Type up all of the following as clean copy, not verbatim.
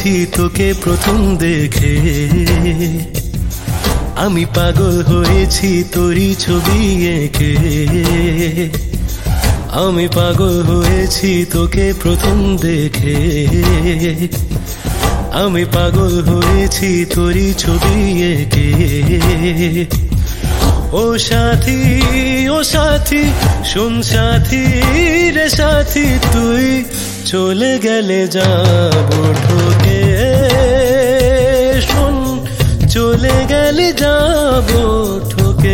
হয়েছি তোকে প্রথম দেখে, আমি পাগল হয়েছি তোরই ছবি এঁকে। আমি পাগল হয়েছি তোকে প্রথম দেখে, আমি পাগল হয়েছি তোরই ছবি এঁকে। ও সাথী, ও সাথী, শোন সাথী রে সাথী, তুই চলে গেলে যাবো ঠকে। শোন, চলে গেলে যাবো ঠকে।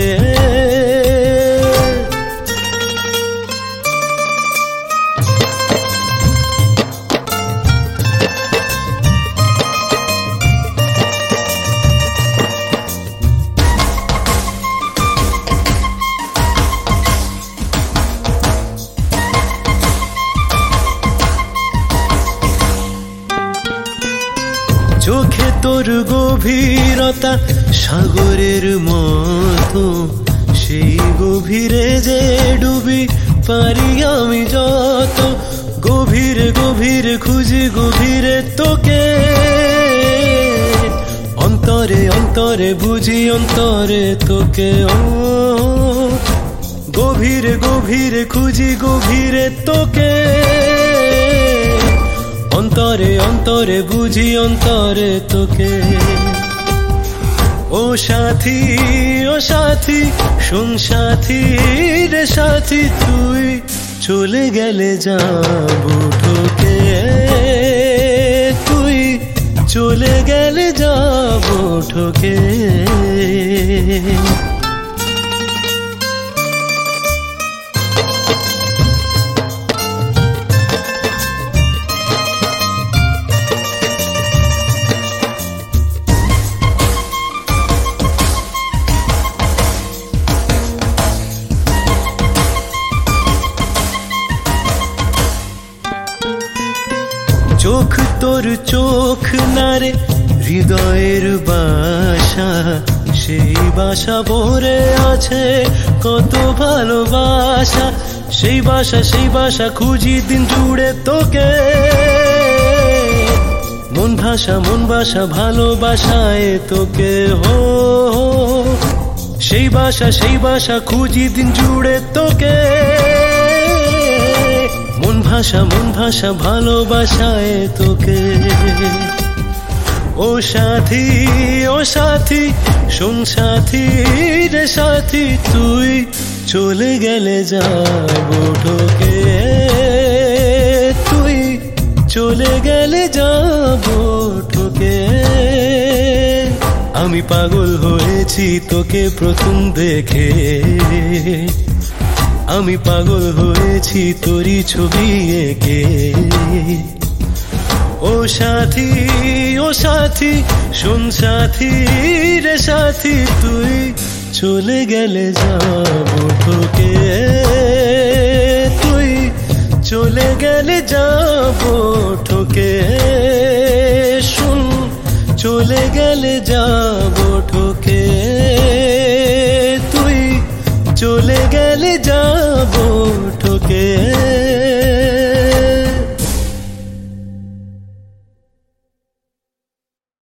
চোখে তোর গভীরতা সাগরের মতো, সেই গভীরে যে ডুবি পারি আমি যত। গভীরে গভীরে খুঁজি গভীরে তোকে, অন্তরে অন্তরে বুঝি অন্তরে তোকে। ও গভীরে গভীরে খুঁজি গভীরে তোকে, অন্তরে অন্তরে বুঝি অন্তরে তোকে। ও সাথী, ও সাথী, শোন সাথী রে সাথী, তুই চলে গেলে যাবো ঠকে। তুই চলে গেলে যাবো ঠকে। চোখ তোর চোখ নারে হৃদয়ের বাসা, সেই বাসা ভরে আছে কত ভালোবাসা। সেই বাসা খুঁজি দিন জুড়ে তোকে। মন ভাষা ভালোবাসায় তোকে। হো সেই বাসা খুঁজি দিন জুড়ে তোকে। মন ভাষা ভালোবাসায় তোকে। ও সাথী, ও সাথী, শোন সাথী রে সাথী, তুই চলে গেলে যাবো ঠকে। তুই চলে গেলে যাবো ঠকে। আমি পাগল হয়েছি তোকে প্রথম দেখে, আমি পাগল হয়েছি তোরই ছবি এঁকে। ও সাথী, ও সাথী, শোন সাথী রে সাথী, তুই চলে গেলে যাবো ঠকে। তুই চলে গেলে যাবো ঠকে। শোন, চলে গেলে যাবো ঠকে। তুই চলে গেলে যাবো ঠকে।